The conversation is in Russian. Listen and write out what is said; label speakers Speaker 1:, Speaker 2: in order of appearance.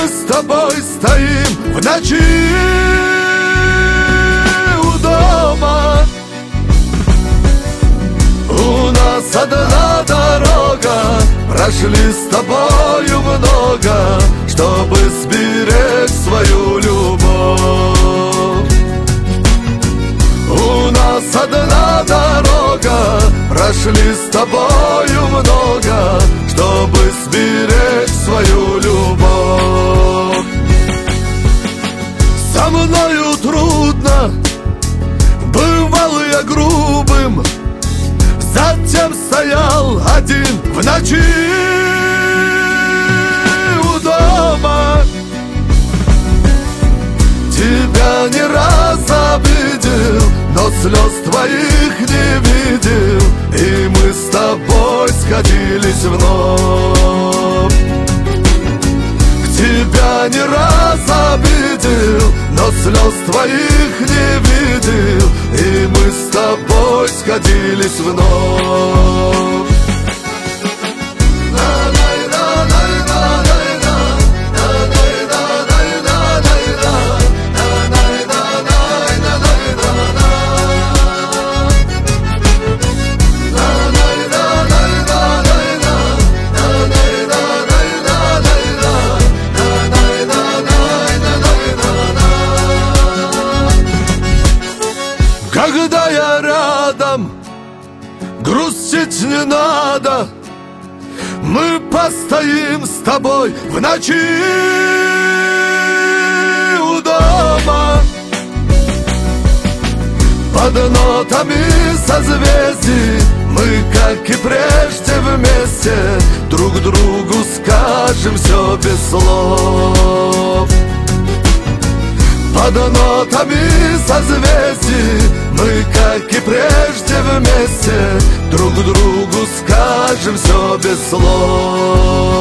Speaker 1: мы с тобой стоим в ночи у дома. У нас одна дорога, прошли с тобою много, чтобы сберечь свою любовь. У нас одна дорога, прошли с тобою много, чтобы сберечь свою любовь. Со мною трудно, бывал я грубым, затем стоял один в ночи у дома. Тебя не раз обидел, но слез твоих не видел, и мы с тобой сходились вновь. Тебя не раз обидел, но слез твоих не видел, и мы с тобой сходились вновь. Когда я рядом, грустить не надо, мы постоим с тобой в ночи у дома. Под нотами созвездий мы, как и прежде, вместе друг другу скажем все без слов. Под нотами созвездий мы, как и прежде, вместе друг другу скажем все без слов.